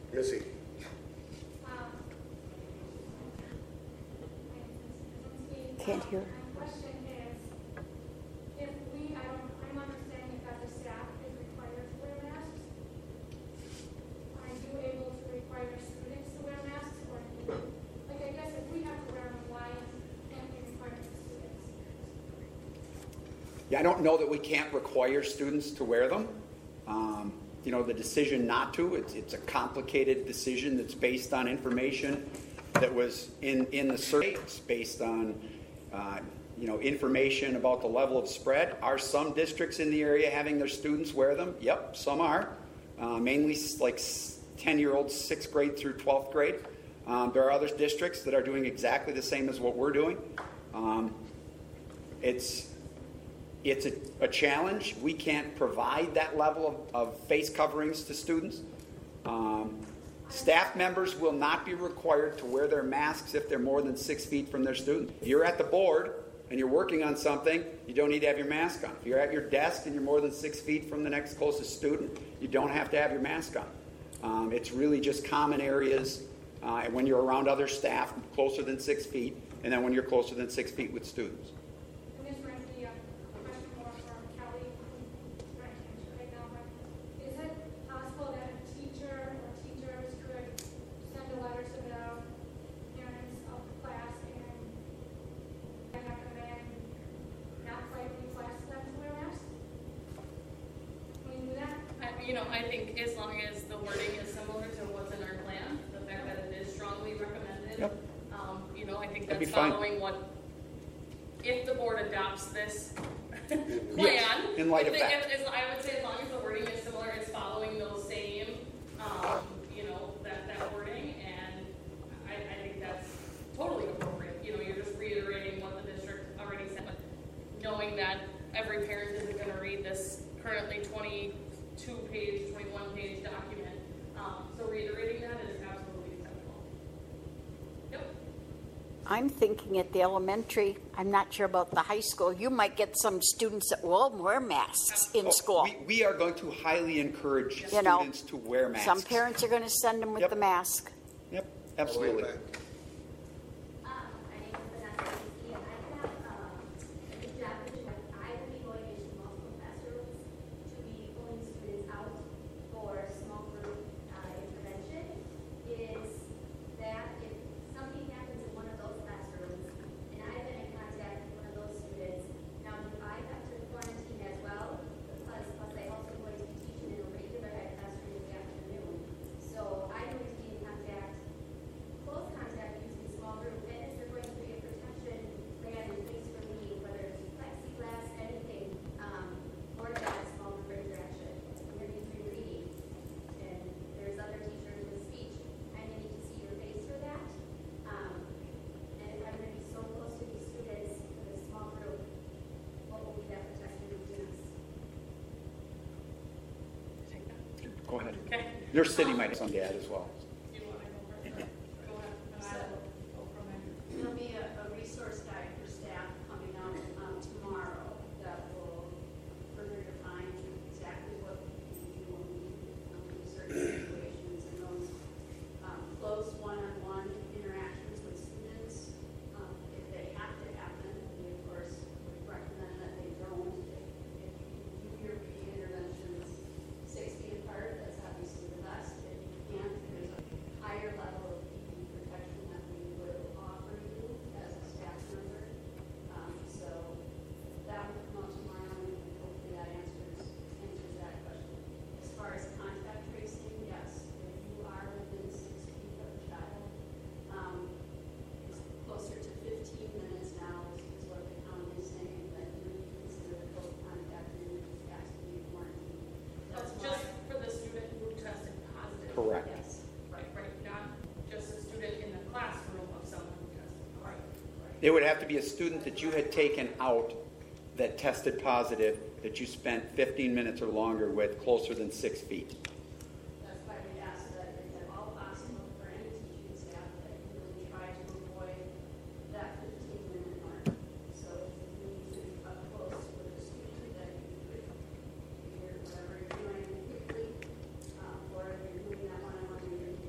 Missy. Can't hear. My question is, if we, I'm understanding if as a staff is required to wear masks, are you able to require students to wear masks? Or, like, I guess if we have to wear them, why can't we require the students? Yeah, I don't know that we can't require students to wear them. The decision not to, it's a complicated decision that's based on information that was in the survey. It's based on, information about the level of spread. Are some districts in the area having their students wear them? Yep, some are. Mainly like 10-year-olds, 6th grade through 12th grade. There are other districts that are doing exactly the same as what we're doing. It's a challenge. We can't provide that level of face coverings to students. Staff members will not be required to wear their masks if they're more than 6 feet from their student. If you're at the board and you're working on something, you don't need to have your mask on. If you're at your desk and you're more than 6 feet from the next closest student, you don't have to have your mask on. It's really just common areas when you're around other staff closer than 6 feet, and then when you're closer than 6 feet with students. I think as long as the wording is similar to what's in our plan, the fact that it is strongly recommended, yep. I think That'd that's following what, if the board adopts this plan, yes, in light of that. I would say as long as the wording is similar, it's following those same, that wording, and I think that's totally appropriate. You're just reiterating what the district already said, but knowing that every parent isn't going to read this currently 22-page, 21-page document. So reiterating that is absolutely acceptable. Yep. I'm thinking at the elementary, I'm not sure about the high school, you might get some students that will wear masks in school. We are going to highly encourage students to wear masks. Some parents are going to send them with the mask. Yep, absolutely. Go ahead. Okay. Your city might have some data as well. You want to go first? Go ahead. And I will go from there. There'll be a resource guide for staff coming out tomorrow that will further define exactly what you will need in certain situations and those close one-on-one interactions with students. If they have to happen, we of course would recommend that they don't. If you do your reading interventions 6 feet apart, that's obviously the best. If you can't, there's a higher level of PPE protection that we would offer you as a staff member. So that would come out tomorrow, and hopefully that answers that question. As far as contact tracing, yes, if you are within 6 feet of a child, it's closer to 15 minutes now is what the county is saying that you would be considered close contact and you just have to be quarantined. That's just for the student who tested positive. Correct. Yes. Right. Not just a student in the classroom of someone who tested positive. It would have to be a student that you had taken out that tested positive that you spent 15 minutes or longer with closer than 6 feet. That's why we ask that if at all possible for any teaching staff that you really try to avoid that 15-minute mark. So if you need to be up close with a student that you could either whatever you're doing quickly, or if you're doing that one-on-one, you're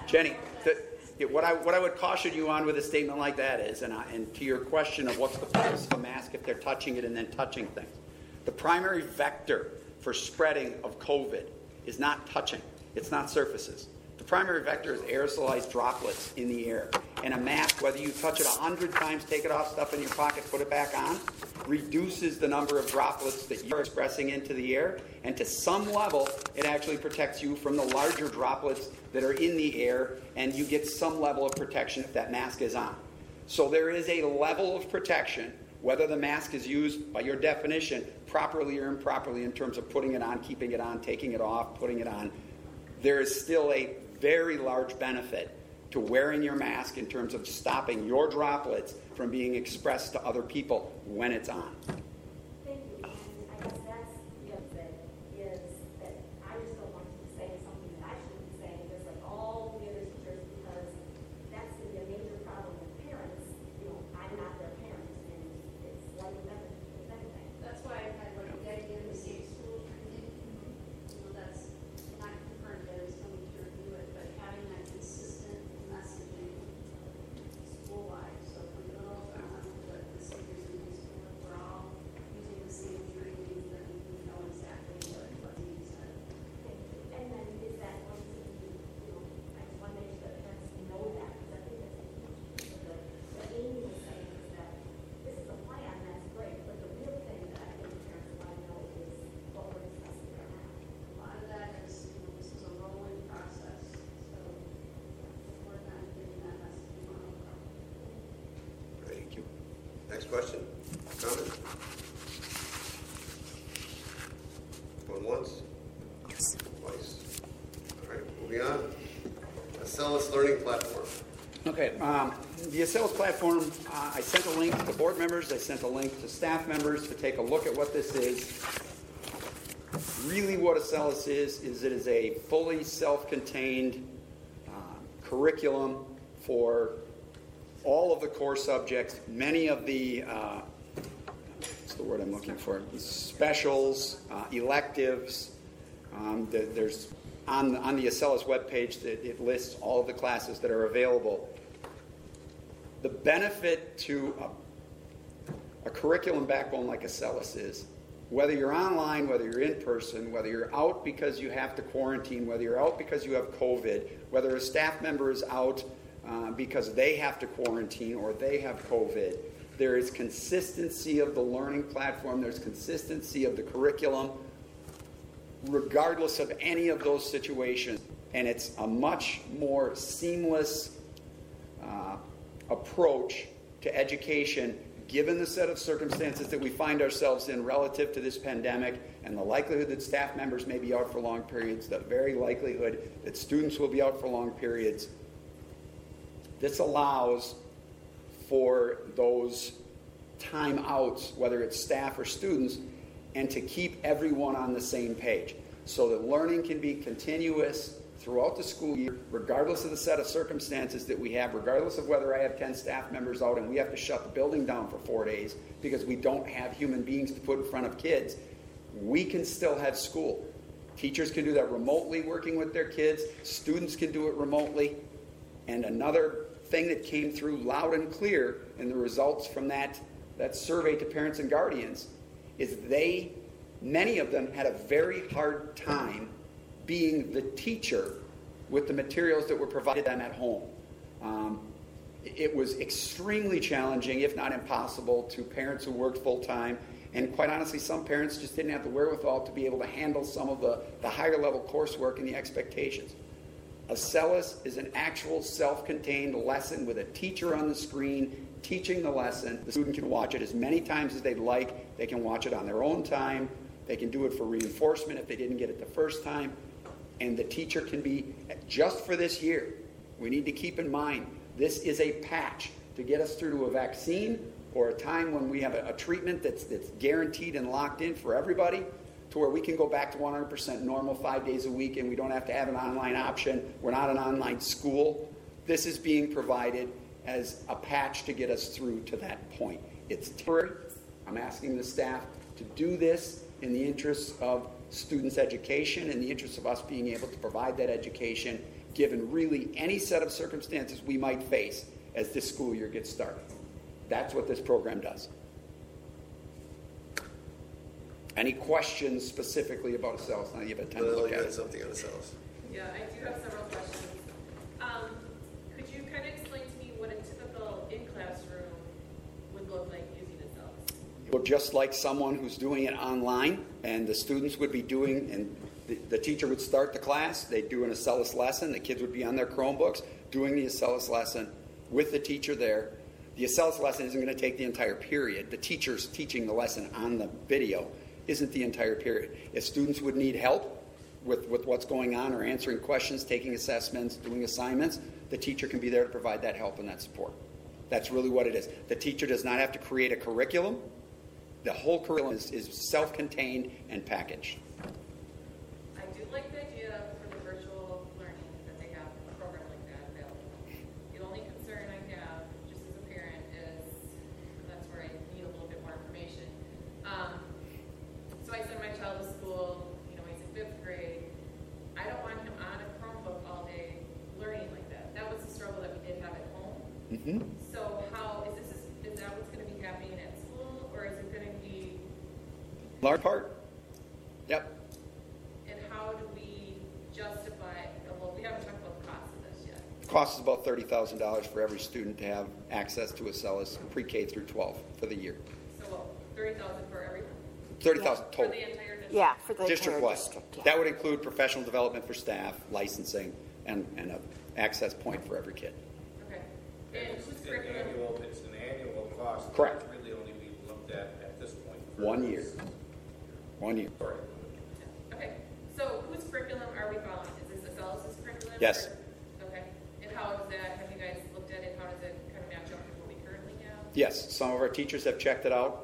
Jenny, what I would caution you on with a statement like that is, and to your question of what's the purpose of a mask if they're touching it and then touching things, the primary vector for spreading of COVID is not touching. It's not surfaces. The primary vector is aerosolized droplets in the air. And a mask, whether you touch it 100 times, take it off, stuff in your pocket, put it back on, reduces the number of droplets that you're expressing into the air. And to some level, it actually protects you from the larger droplets that are in the air, and you get some level of protection if that mask is on. So there is a level of protection, whether the mask is used, by your definition, properly or improperly in terms of putting it on, keeping it on, taking it off, putting it on. There is still a very large benefit to wearing your mask in terms of stopping your droplets from being expressed to other people when it's on. Thank you. And I guess that's the other thing is that I just don't want to be saying something that I shouldn't be saying, just like all the other teachers, because that's going to be a major problem with parents. You know, I'm not their parent, and it's like with everything. That's why I had like getting in the same school training. That's not confirmed that it's coming to review it, but having that consistent messaging school-wide. So for middle, the seniors in high school, if we're all using the same training, then we know exactly what needs to. And then is that going to be, you know, I just want to make sure that parents know that, because I think that's important. What Amy was saying is that this is a plan, that's great, but the real thing that I think parents want to know is what we're discussing right now. A lot of that is, this is a rolling process, so we're not getting that messaging on. Thank you. Next question. Comment? Going once? Twice. All right, moving on. Acellus Learning Platform. Okay, the Acellus platform, I sent a link to board members, I sent a link to staff members to take a look at what this is. Really what Acellus is it is a fully self-contained curriculum for all of the core subjects, many of the, what's the word I'm looking for, specials, electives. There's on the Acellus webpage, it lists all of the classes that are available. The benefit to a curriculum backbone like Acellus is, whether you're online, whether you're in person, whether you're out because you have to quarantine, whether you're out because you have COVID, whether a staff member is out because they have to quarantine or they have COVID, there is consistency of the learning platform, there's consistency of the curriculum, regardless of any of those situations. And it's a much more seamless approach to education given the set of circumstances that we find ourselves in relative to this pandemic and the likelihood that staff members may be out for long periods, the very likelihood that students will be out for long periods. This allows for those timeouts, whether it's staff or students, and to keep everyone on the same page so that learning can be continuous throughout the school year, regardless of the set of circumstances that we have, regardless of whether I have 10 staff members out and we have to shut the building down for 4 days because we don't have human beings to put in front of kids, we can still have school. Teachers can do that remotely working with their kids. Students can do it remotely. And another thing that came through loud and clear in the results from that survey to parents and guardians is many of them had a very hard time being the teacher with the materials that were provided them at home. It was extremely challenging, if not impossible, to parents who worked full-time. And quite honestly, some parents just didn't have the wherewithal to be able to handle some of the higher-level coursework and the expectations. Acellus is an actual self-contained lesson with a teacher on the screen teaching the lesson. The student can watch it as many times as they'd like. They can watch it on their own time. They can do it for reinforcement if they didn't get it the first time. And the teacher can be, just for this year, we need to keep in mind, this is a patch to get us through to a vaccine or a time when we have a treatment that's guaranteed and locked in for everybody, to where we can go back to 100% normal 5 days a week and we don't have to have an online option. We're not an online school. This is being provided as a patch to get us through to that point. It's temporary. I'm asking the staff to do this in the interests of students' education, in the interest of us being able to provide that education, given really any set of circumstances we might face as this school year gets started. That's what this program does. Any questions specifically about Acellus? Now you've had time to Well, look you at had it. something on the cells. Yeah, I do have several questions. Could you kind of explain to me what a typical in-classroom would look like using Acellus? Well, just like someone who's doing it online, and the students would be doing, and the teacher would start the class, they'd do an Acellus lesson, the kids would be on their Chromebooks doing the Acellus lesson with the teacher there. The Acellus lesson isn't going to take the entire period. The teacher's teaching the lesson on the video isn't the entire period. If students would need help with what's going on or answering questions, taking assessments, doing assignments, the teacher can be there to provide that help and that support. That's really what it is. The teacher does not have to create a curriculum. The whole curriculum is self-contained and packaged. I do like the idea for the virtual learning that they have a program like that available. The only concern I have, just as a parent, is that's where I need a little bit more information. So I send my child to school, he's in 5th grade. I don't want him on a Chromebook all day learning like that. That was the struggle that we did have at home. Mm-hmm. So how, is that what's going to be happening at school, or is it going to be, Large part? Yep. and how do we justify, well, we haven't talked about the cost of this yet. Cost is about $30,000 for every student to have access to Acellus pre-K through 12 for the year. So what, 30,000 for everyone? 30,000 For total. the entire district? Yeah, for the entire District-wide. district. Yeah. That would include professional development for staff, licensing, and an access point for every kid. Okay. And It's whose an curriculum? annual cost. Correct. It's really only being looked at this point. 1 year. 1 year. Sorry. Okay. So whose curriculum are we following? Is this Acellus' curriculum? Yes. Or- Okay. And how does that, have you guys looked at it? How does it kind of match up with what we currently have? Yes, some of our teachers have checked it out.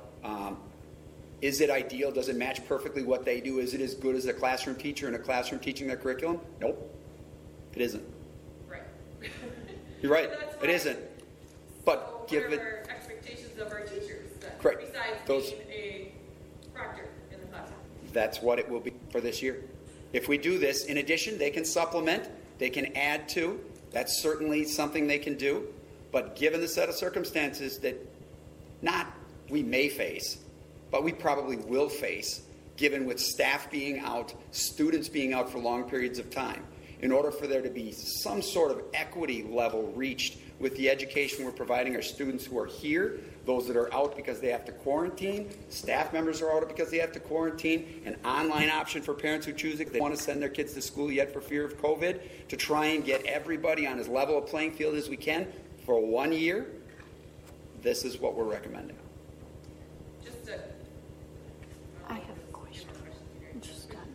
Is it ideal? Does it match perfectly what they do? Is it as good as a classroom teacher in a classroom teaching their curriculum? Nope. It isn't. Right. You're right. That's It why- isn't. But So give what it. are our expectations of our teachers then? Correct. Besides Those- being a proctor in the classroom? That's what it will be for this year. If we do this, in addition, they can supplement, they can add to. That's certainly something they can do. But given the set of circumstances that not we may face, but we probably will face, given with staff being out, students being out for long periods of time, in order for there to be some sort of equity level reached with the education we're providing our students who are here, those that are out because they have to quarantine, staff members are out because they have to quarantine, an online option for parents who choose it, they want to send their kids to school yet for fear of COVID, to try and get everybody on as level a playing field as we can for 1 year, this is what we're recommending. Just to. I have a question. Just done.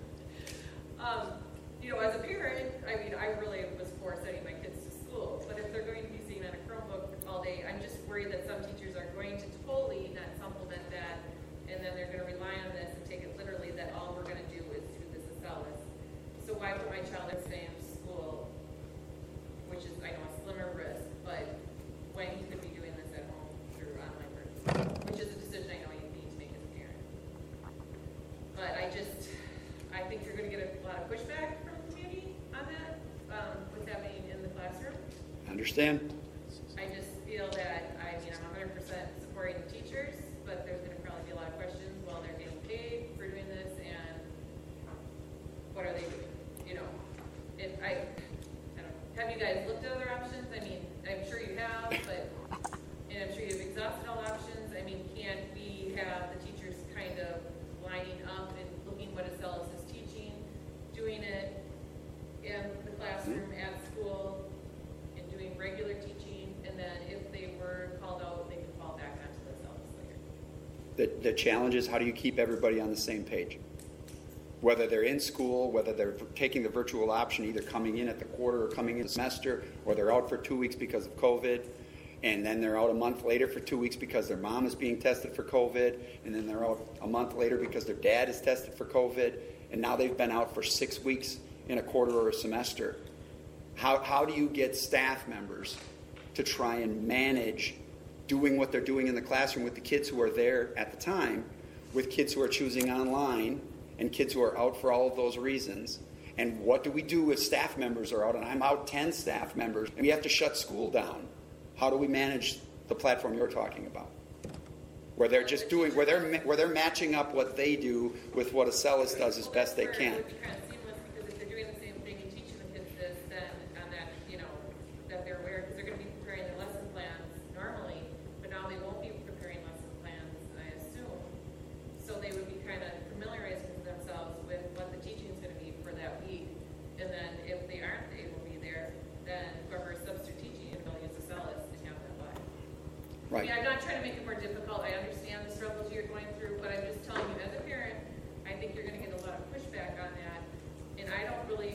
As a parent, I really was for sending my kids to school, but if they're going to be sitting on a Chromebook all day, I'm just worried that some teachers are going to totally not supplement that, and then they're going to rely on this and take it literally that all we're going to do is do this Acellus. So why would my child stay in school, which is, I know, a slimmer risk, but when he could be doing this at home through online learning, which is a decision I know you need to make as a parent. But I think you're going to get a lot of pushback from the community on that, what's happening in the classroom. Understand? I just feel that, I'm 100% supporting the teachers, but there's going to probably be a lot of questions while they're getting paid for doing this, and what are they doing? I don't know. Have you guys looked at other options? I'm sure you have, and I'm sure you've exhausted all options. Can't we have the teachers kind of lining up and looking what Acellus is teaching, doing it in the classroom at school, and doing regular teaching, and then if they were called out, they can fall back onto the Acellus later? The challenge is, how do you keep everybody on the same page? Whether they're in school, whether they're taking the virtual option, either coming in at the quarter or coming in the semester, or they're out for 2 weeks because of COVID, and then they're out a month later for 2 weeks because their mom is being tested for COVID, and then they're out a month later because their dad is tested for COVID, and now they've been out for 6 weeks in a quarter or a semester. How do you get staff members to try and manage doing what they're doing in the classroom with the kids who are there at the time, with kids who are choosing online, and kids who are out for all of those reasons. And what do we do if staff members are out? And I'm out 10 staff members, and we have to shut school down. How do we manage the platform you're talking about? Where they're just doing, where they're matching up what they do with what Acellus does as best they can. It would be kind of seamless, because if they're doing the same thing and teaching the kids this, then on that, that they're aware, because they're going to be preparing their lesson plans normally, but now they won't be preparing lesson plans, I assume. So they would be kind of familiarizing themselves with what the teaching is going to be for that week. And then if they aren't able to be there, then whoever is substitute teaching, they'll use Acellus and have that live. Right. I mean, I'm not trying to make it more difficult. I understand the struggles you're going through, but I'm just telling you, as a parent, I think you're going to get a lot of pushback on that. And I don't really,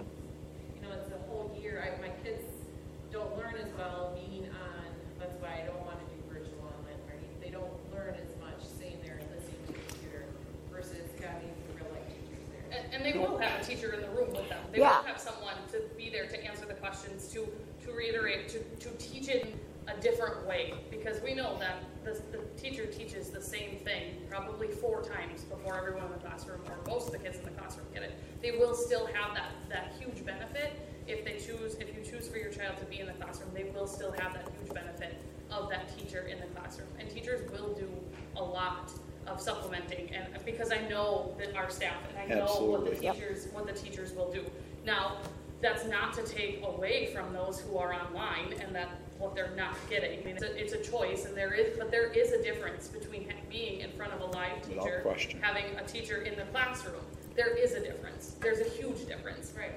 it's a whole year. My kids don't learn as well being on. That's why I don't want to do virtual online learning. They don't learn as much sitting there and listening to the computer versus having real life teachers there. And they will have a teacher in the room with them. They Yeah. will have someone to be there to answer the questions, to reiterate, to teach it a different way, because we know that the teacher teaches the same thing probably 4 times before everyone in the classroom, or most of the kids in the classroom get it. They will still have that huge benefit if you choose for your child to be in the classroom. They will still have that huge benefit of that teacher in the classroom, and teachers will do a lot of supplementing, and because I know that our staff, and I know Absolutely. what the teachers will do. Now, that's not to take away from those who are online and that what they're not getting. I mean, it's a choice, and there is a difference between being in front of a live Without teacher, question. having a teacher in the classroom. There is a difference. There's a huge difference. Right.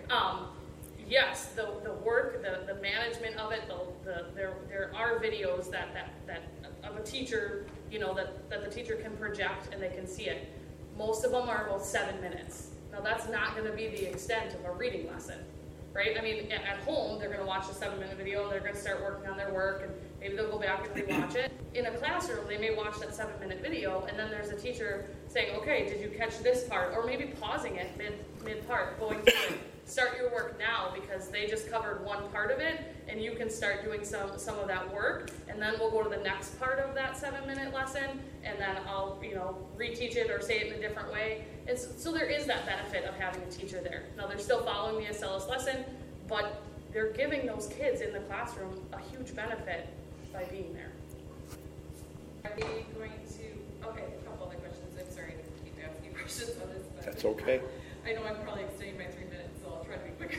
Yes, the work, the management of it, there are videos that of a teacher, that the teacher can project and they can see it. Most of them are about 7 minutes. Now that's not going to be the extent of a reading lesson, right? I mean, at home they're going to watch a 7-minute video and they're going to start working on their work, and maybe they'll go back and rewatch it. In a classroom, they may watch that 7-minute video, and then there's a teacher saying, "Okay, did you catch this part?" Or maybe pausing it mid part, going through it. Start your work now, because they just covered one part of it, and you can start doing some of that work, and then we'll go to the next part of that 7-minute lesson, and then I'll reteach it or say it in a different way. And so there is that benefit of having a teacher there. Now they're still following the Acellus lesson, but they're giving those kids in the classroom a huge benefit by being there. Are they going to, okay, a couple other questions. I'm sorry to keep asking questions on this, but That's okay. I know I'm probably extending my 3 minutes, so I'll try to be quicker.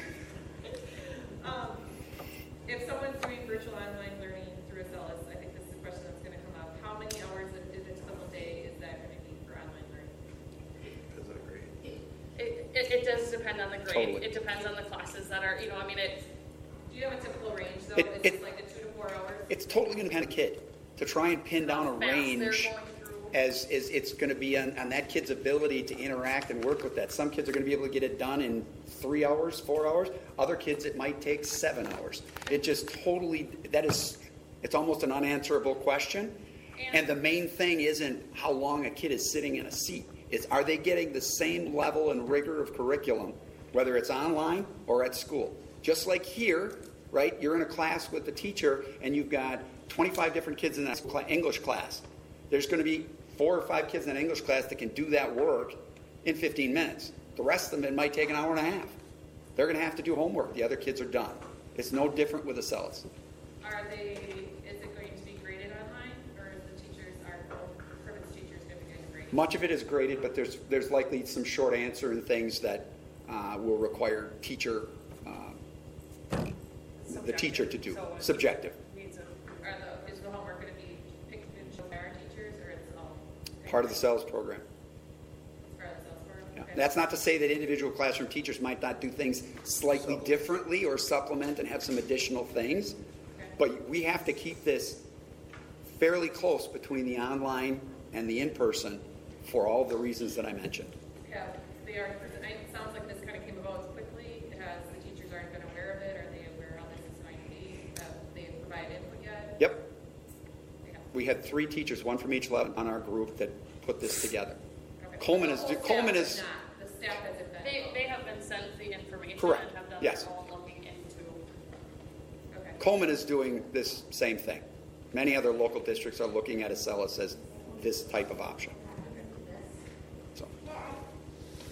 If someone's doing virtual online learning through Acellus, I think this is a question that's going to come up. How many hours of digital day is that going to be for online learning? Depends on grade. It does depend on the grade. Totally. It depends on the classes that are, Do you have a typical range, though? Is it like the 2 to 4 hours? It's totally going to depend on the kid. To try and pin down a How fast they're range going through. as it's going to be on that kid's ability to interact and work with that. Some kids are going to be able to get it done in 3 hours, 4 hours. Other kids, it might take 7 hours. It just totally, it's almost an unanswerable question. And the main thing isn't how long a kid is sitting in a seat. It's, are they getting the same level and rigor of curriculum, whether it's online or at school? Just like here, right? You're in a class with the teacher, and you've got 25 different kids in that English class. There's going to be 4 or 5 kids in that English class that can do that work in 15 minutes. The rest of them, it might take an hour and a half. They're going to have to do homework. The other kids are done. It's no different with Acellus. Is it going to be graded online, or is the teachers, Privet's teachers going to be getting graded? Much of it is graded, but there's likely some short answer and things that will require the teacher to do. So it's Subjective. Is the homework going to be picked and chosen by our teachers, or it's all Part of the Acellus program. it's part of the sales program? Yeah. Okay. That's not to say that individual classroom teachers might not do things slightly differently or supplement and have some additional things, but we have to keep this fairly close between the online and the in-person for all the reasons that I mentioned. Yeah, they are. It sounds like this kind of came about quickly. As the teachers aren't been aware of it. Are they aware how this is going to be? Have they provided input yet? Yep. Yeah. We had 3 teachers, 1 from each level on our group that put this together. Okay. Coleman The is whole staff Coleman has is not. The staff hasn't been. They have been sent the information Correct. and have done Yes. their own looking into. Okay. Coleman is doing this same thing. Many other local districts are looking at Acellus as this type of option. So,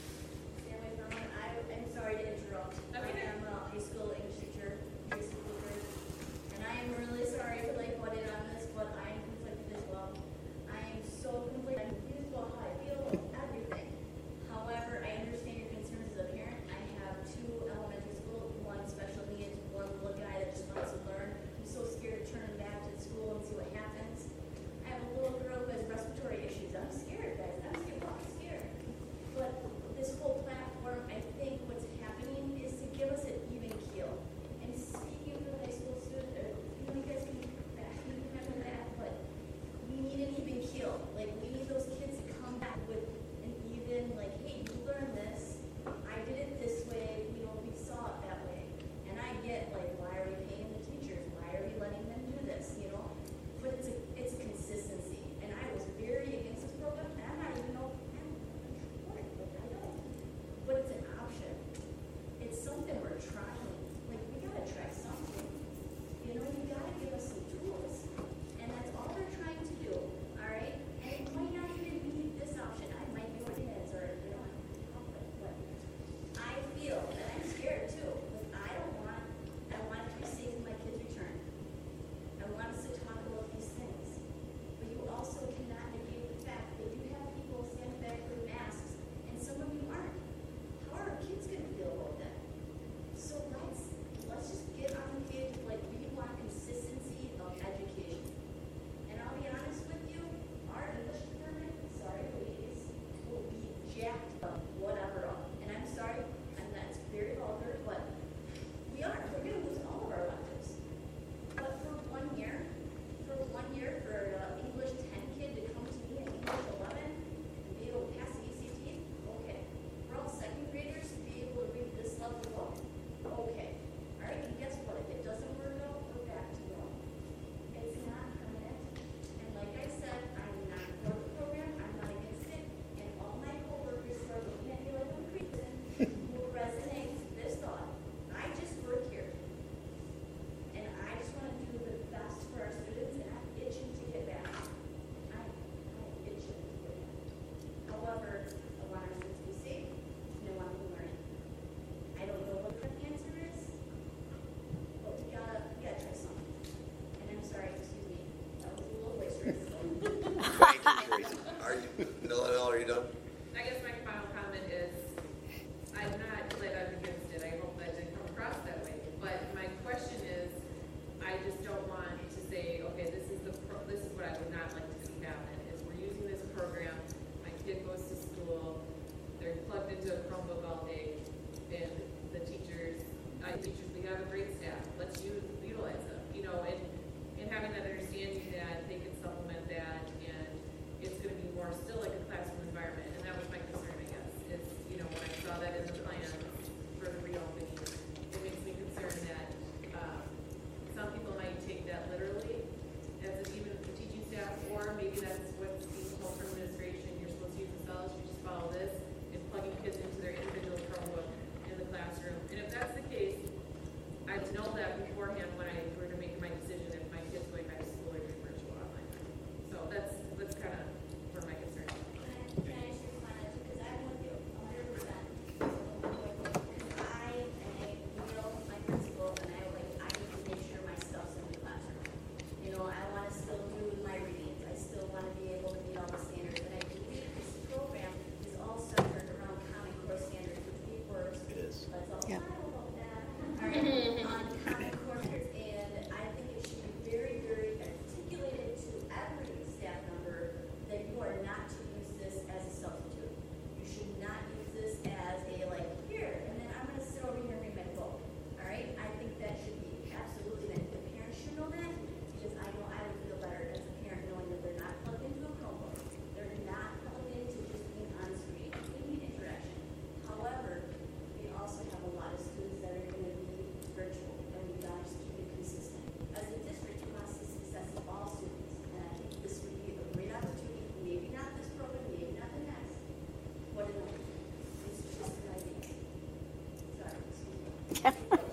I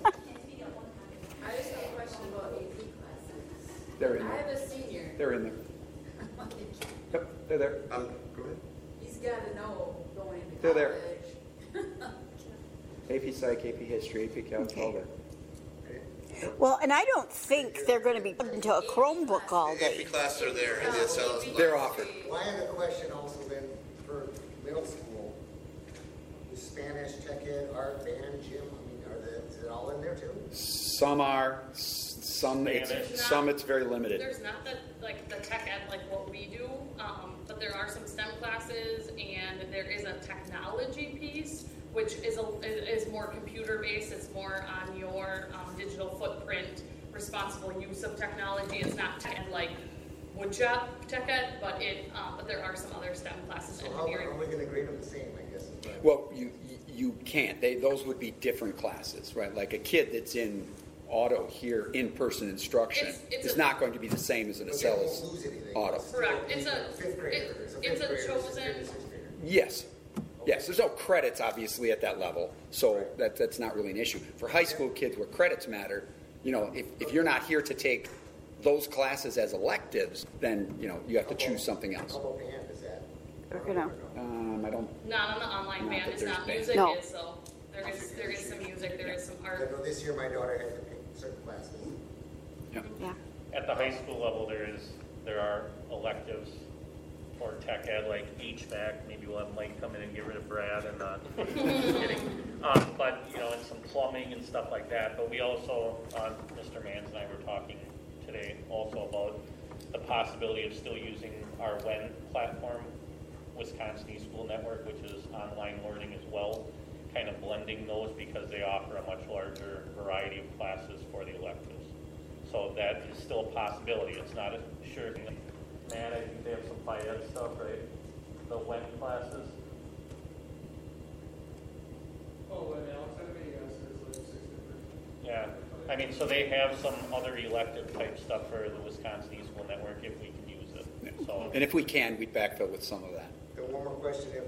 just have a question about AP classes. They're in I have there. a senior. They're in there. Yep, they're there. Go ahead. He's got to know going into They're there. college. AP Psych, AP History, AP Calc, all there. Well, and I don't think they're going to be put into a Chromebook all day. AP classes are there in the SLS. They're offered. Well, I have a question also then for middle school. The Spanish, tech ed, art, band, gym, is it all in there too? Some are, some it's very limited. There's not the tech ed like what we do, but there are some STEM classes, and there is a technology piece, which is more computer based. It's more on your digital footprint, responsible use of technology. It's not tech ed like woodshop tech ed, but there are some other STEM classes. So how are we going to grade them the same, I guess? Well, you can't. Those would be different classes, right? Like a kid that's in auto here, in-person instruction, is not going to be the same as an Acellus auto. Correct. It's fifth grader. it's a chosen. Yes. Yes, there's no credits, obviously, at that level, so that's not really an issue. For high school kids where credits matter, if you're not here to take those classes as electives, then, you have to choose something else. How about band, is that? We're gonna. I don't, Not on the online Not band. that It's there's not band. music. No. Is so there is some music. There is some I art. know this year my daughter had to pick certain classes. Yeah. At the high school level, there are electives for tech ed like HVAC. Maybe we'll have Mike come in and get rid of Brad and just kidding. But and some plumbing and stuff like that. But we also, Mr. Mans and I were talking today also about the possibility of still using our WEN platform, Wisconsin eSchool Network, which is online learning as well, kind of blending those because they offer a much larger variety of classes for the electives. So that is still a possibility. It's not a sure thing. Man, I think they have some Phi Ed stuff, right? The WEN classes. Oh, and Alexander, yes, there's like 6 different. Yeah. I mean, so they have some other elective type stuff for the Wisconsin eSchool Network if we can use it. yeah. So, And if we can, we'd backfill with some of that. And one more question, if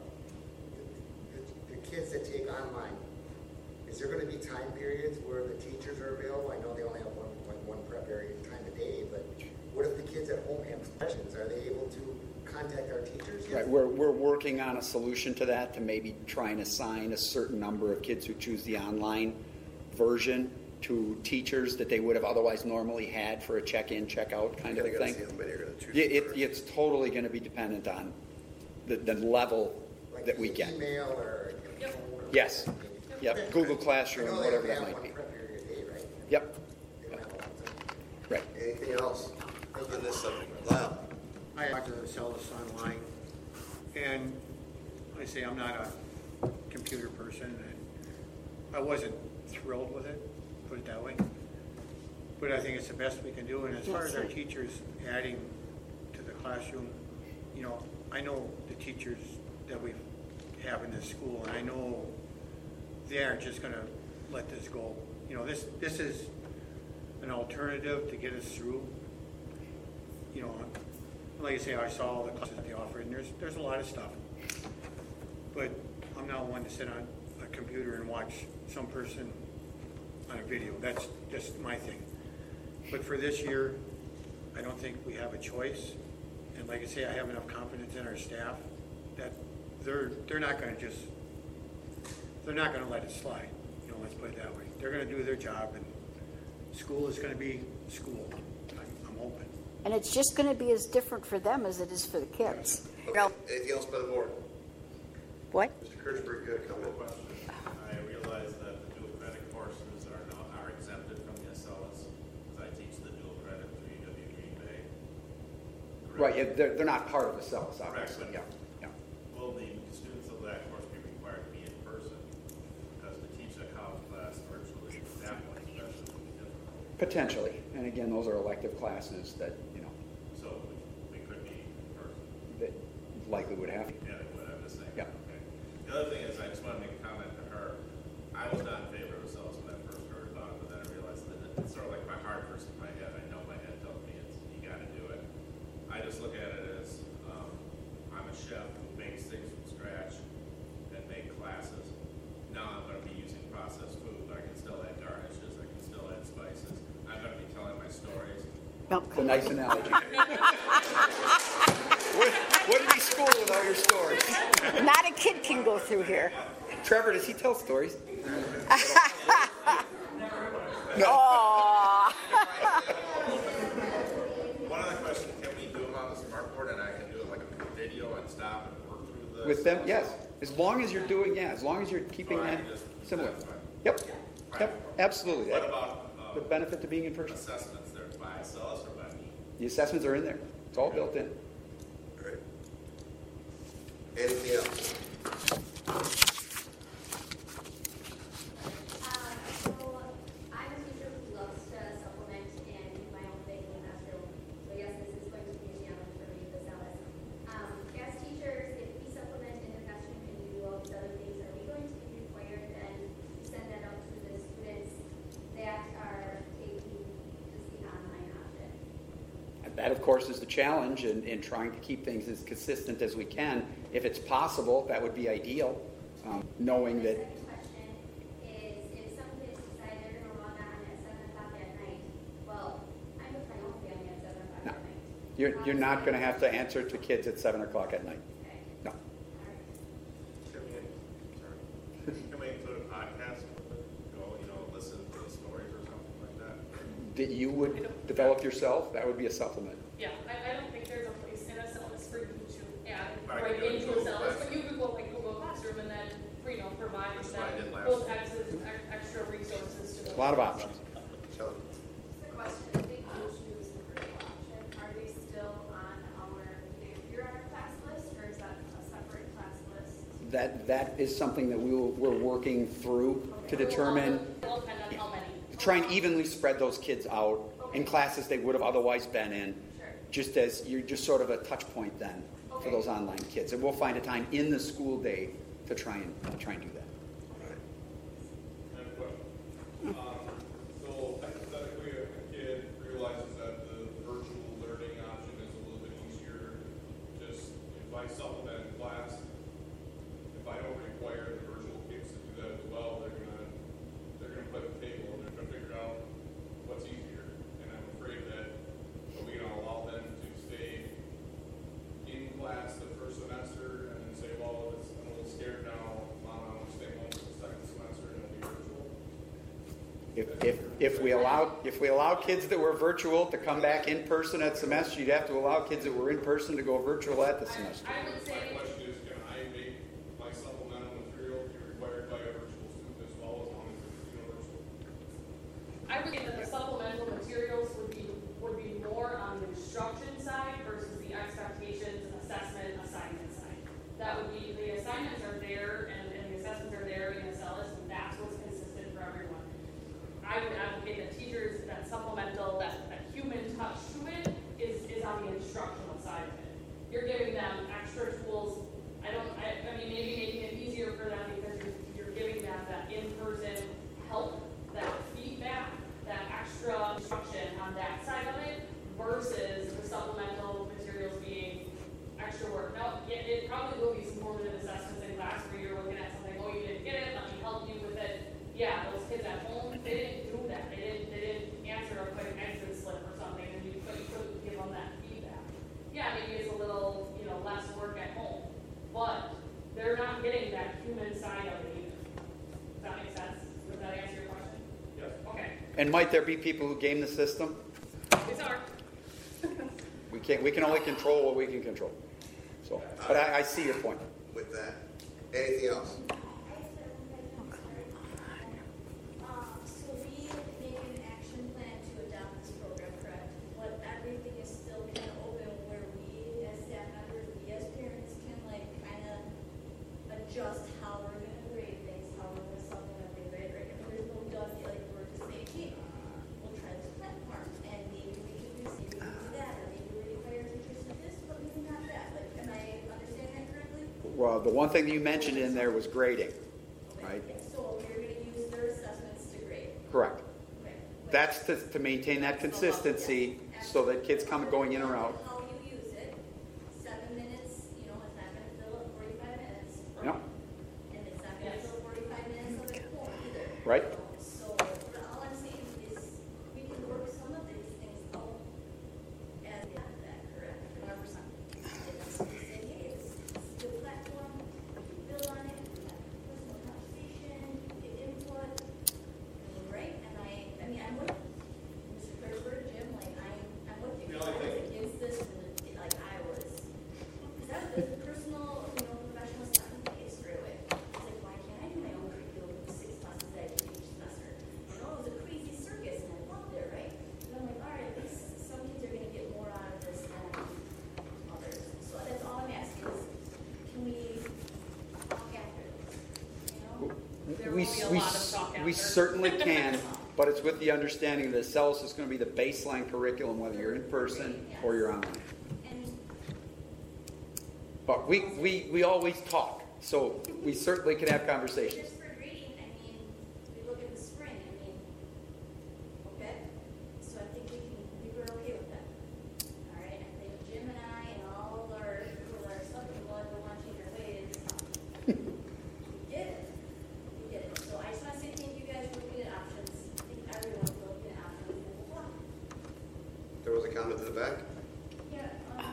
the kids that take online, is there going to be time periods where the teachers are available? I know they only have one prep area time a day, but what if the kids at home have questions? Are they able to contact our teachers yet? Right, we're working on a solution to that, to maybe try and assign a certain number of kids who choose the online version to teachers that they would have otherwise normally had for a check-in, check-out kind of thing. It's totally going to be dependent on the level Like that we get. Email or Yes. Yep. Okay. Google Classroom, I know they whatever that have might one be. prep area a day, right? Yep. They don't have a lot of time. Right. Anything else other than this subject? Lyle? I talked to sell this online, and I say I'm not a computer person, and I wasn't thrilled with it, put it that way. But I think it's the best we can do, and as far as our teachers adding to the classroom, I know the teachers that we have in this school, and I know they aren't just going to let this go. This is an alternative to get us through. Like I say, I saw all the classes they offer, and there's a lot of stuff. But I'm not one to sit on a computer and watch some person on a video. That's just my thing. But for this year, I don't think we have a choice. And like I say, I have enough confidence in our staff that they're not going to let it slide. Let's put it that way. They're going to do their job, and school is going to be school. I'm open. And it's just going to be as different for them as it is for the kids. Okay. Anything else by the board? What? Mr. Kirchberg, you had a comment. I realize that the dual credit courses are exempted from the SLS, because I teach the dual credit through UW Green Bay. Correct? Right. Yeah, they're not part of the cells, obviously. Correct. Yeah. Will the students of that course be required to be in person? Because to teach a college class virtually at that point, that's going to be difficult. Potentially. And again, those are elective classes that, So they could be in person. that likely would have. Yeah, they would, I'm just saying. Yeah. Okay. The other thing is, I just want to make a comment to her. I was not in favor of cells when I first heard about it, but then I realized that it's sort of like my heart versus my head. I know my head tells me you got to do it. I just look at it as I'm a chef who makes things from scratch and make classes. Now I'm going to be using processed food, but I can It's a nice analogy. What did he school without your stories? Not a kid can go through here. Trevor, does he tell stories? Oh. One other question, can we do them on the smart board and I can do it like a video and stop and work through the? With them, yes. As long as you're doing, as long as you're keeping that similar. Yep, yep, absolutely. What about The benefit to being in person. assessments there by us or by me? The assessments are in there. It's all built in. All right. Anything else? So I'm a teacher who loves to supplement and do my own thing in the classroom. So yes, this is going to be a challenge for me, this Alice. As teachers, if we supplement in the classroom and do all these other things, are we going to be required then to send that out to the students that are taking just the online option? That, of course, is the challenge in trying to keep things as consistent as we can. If it's possible, that would be ideal, knowing The that. second question is, if some kids decide they're going to log on at 7 o'clock at night, well, I'm with my own family at 7 o'clock No. at night. You're not going to have to answer to kids at 7 o'clock at night. Okay. No. All right. Can we include a podcast? Go, listen to the stories or something like that? That you would develop yourself, that would be a supplement. Yeah, I don't think there's a place in a syllabus for you to add Right, right you into go a syllabus, Classroom. but you could go like Google Classroom and then, provide That's what I did last those time. extra resources to A lot of options. Shelley? Just a question, if they do choose the virtual option, are they still on our, if you're on our class list, or is that a separate class list? That is something that we're working through to determine, It'll depend on how many. try and evenly spread those kids out in classes they would have otherwise been in, Sure. just as you're just sort of a touch point then for Okay. those online kids. And we'll find a time in the school day to try and do that. All right. I have a question. So hypothetically, a kid realizes that the virtual learning option is a little bit easier. Just if I supplement in class, if I don't require the virtual kids to do that as well, they're gonna put the table and they're gonna figure out what's easier. And I'm afraid that are we gonna allow them to stay in class the first semester and then say, well, I'm a little scared now, Mom, I want to stay home for the second semester and it'll be virtual. If we allow kids that were virtual to come back in person at semester, you'd have to allow kids that were in person to go virtual at the semester. I would say, My question is, can I make my supplemental material be required by a virtual student as well, as long as it's universal? I would say that the supplemental materials would be more on the instruction side versus the expectations, assessment, assignment side. That would be, the assignments are there and the assessments are there in SLS, and that's what's consistent for everyone. I would advocate that teachers, that supplemental, that human touch to it is on the instructional side of it. You're giving them extra tools. I mean, maybe making it easier for them because you're giving them that in-person help, that feedback, that extra instruction on that side of it versus the supplemental materials being extra work. Now, it probably will be some formative assessments in class where you're looking at something, oh, you didn't get it, let me help you with it. Yeah, those kids at home, they didn't do that. They didn't answer a quick exit slip or something, and you couldn't give them that feedback. Yeah, maybe it's a little, less work at home, but they're not getting that human side of it either. Does that make sense? Does that answer your question? Yes. Okay. And might there be people who game the system? These are. We can only control what we can control. So, but I see your point. With that, anything else? So we made an action plan to adopt this program, correct? But everything is still kind of open where we as staff members, we as parents can kind of adjust how we're going to grade things, how we're going to supplement the grade, right? And there's no done, we're just saying, hey, we'll try this platform and maybe we can do that, or maybe we require teachers to do this, but maybe not that. Am I understanding that correctly? Well, the one thing that you mentioned in there was grading, right? So we're going to use their assessments to grade. Correct. Okay. That's to maintain that consistency so that kids come going in or out. How you use it, 7 minutes, it's not going to fill up 45 minutes. No, And it's not going to fill 45 minutes of it home either. right? So all I'm saying is we can work some of these things out be a lot of talk we after. certainly can, but it's with the understanding that Accelis is going to be the baseline curriculum, whether you're in person or you're online. But we always talk, so we certainly can have conversations. Just for grading, I mean, we look at the spring, I mean, okay? So I think we're okay with that. All right, I think Jim and I and all our stuff, people that don't want to change their ways. We get it. We get it. So I just want to say thank you guys for looking at options. I think everyone's looking at options. And we'll talk. There was a comment in the back? Yeah,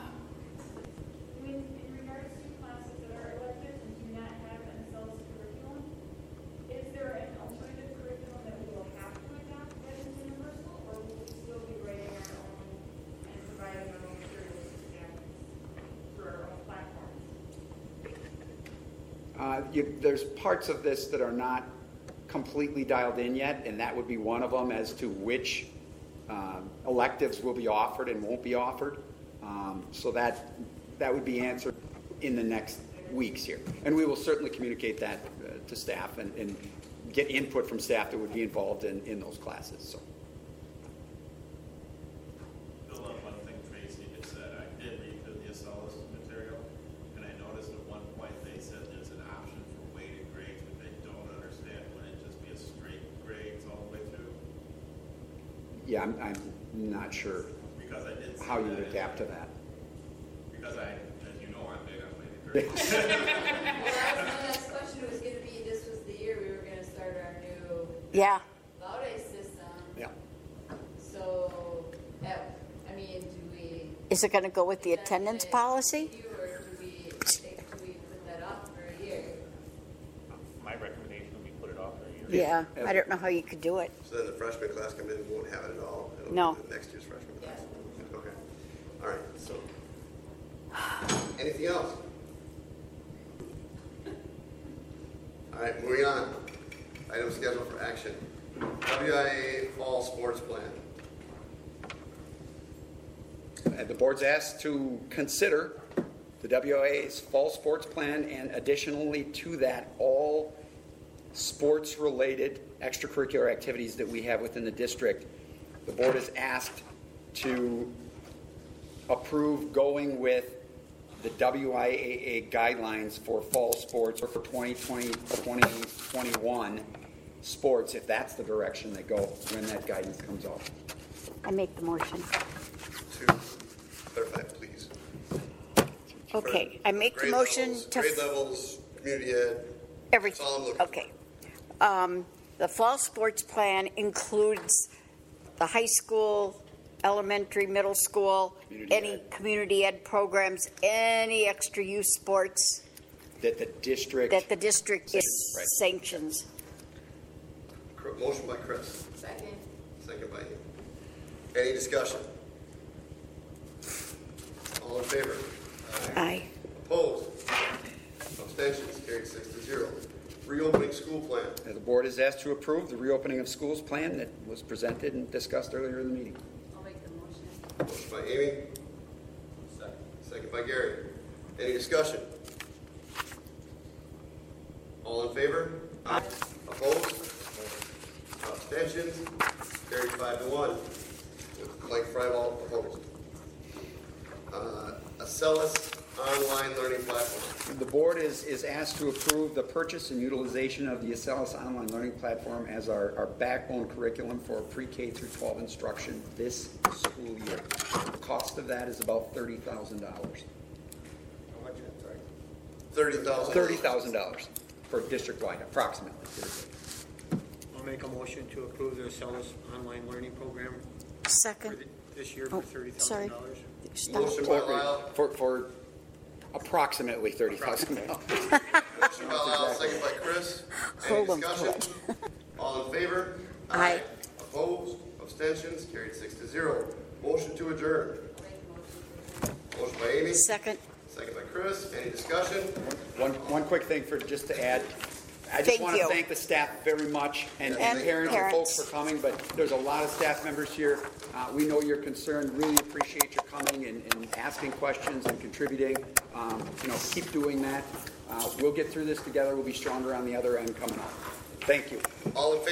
in regards to classes that are electives and do not have an Accelis curriculum, is there an alternative curriculum that we will have to adopt that is universal, or will we still be writing our own and providing our own materials to students through our own platforms? There's parts of this that are not completely dialed in yet, and that would be one of them as to which electives will be offered and won't be offered. So that would be answered in the next weeks here. And we will certainly communicate that to staff and get input from staff that would be involved in those classes. So. Build on one thing Tracy had said. I did read through the Accelis material, and I noticed at one point they said there's an option for weighted grades, but they don't understand. Would it just be a straight grades all the way through? Yeah, I'm not sure Because I did see how you that would in adapt to there. that. Because as you know, I'm big on weighted grades. Well, that's my next question was going to be, this was the year we were going to start our new Yeah. Laude system. Yeah. So, I mean, do we? Is it going to go with the is that attendance gonna policy? continue, or do we put that off for a year? My recommendation would be put it off for a year. Yeah, I don't know how you could do it. So then the freshman class come in and won't have it at all? It'll be No. the next year's freshman class? Okay. All right, so. Anything else? All right, moving on. Item scheduled for action. WIA Fall Sports Plan. And the board's asked to consider the WIA's fall sports plan, and additionally to that, all sports-related extracurricular activities that we have within the district. The board is asked to approve going with the WIAA guidelines for fall sports or for 2020, 2021 sports, if that's the direction they go when that guidance comes out. I make the motion. To clarify, please. Okay, I make the Grade motion levels, to. Grade levels, community ed. Everything, That's all I'm looking for. okay. The fall sports plan includes the high school, elementary, middle school, Community any ed. community ed programs, any extra youth sports That the district. that the district Right. sanctions. Motion by Chris, Second. second by you. Any discussion? All in favor? Aye. Opposed? Abstentions? Carried 6-0. Reopening school plan. The board is asked to approve the reopening of schools plan that was presented and discussed earlier in the meeting. I'll make the motion. Motion by Amy. Second by Gary. Any discussion? All in favor? Aye. Opposed? Abstentions? Carried 5-1. With Mike Fryval opposed. Accelis online learning platform. The board is asked to approve the purchase and utilization of the Accelis online learning platform as our backbone curriculum for pre-K through 12 instruction this school year. The cost of that is about $30,000. How much, I'm sorry? $30,000. $30,000 for district-wide, approximately. I'll make a motion to approve the Accelis online learning program for Second. this year Oh, for $30,000. sorry. Stop. Motion by Lyle. For approximately $30,000. Motion by Lyle, second by Chris. Any Hold on, discussion? All in favor? Aye. Opposed? Abstentions? Carried 6-0. Motion to adjourn. Motion by Amy. Second. Second by Chris. Any discussion? One quick thing just to add. I just Thank want to you. thank the staff very much and And parents and folks parents. for coming, but there's a lot of staff members here. We know you're concerned, really appreciate your coming and asking questions and contributing. Keep doing that. We'll get through this together. We'll be stronger on the other end coming up. Thank you. All in favor?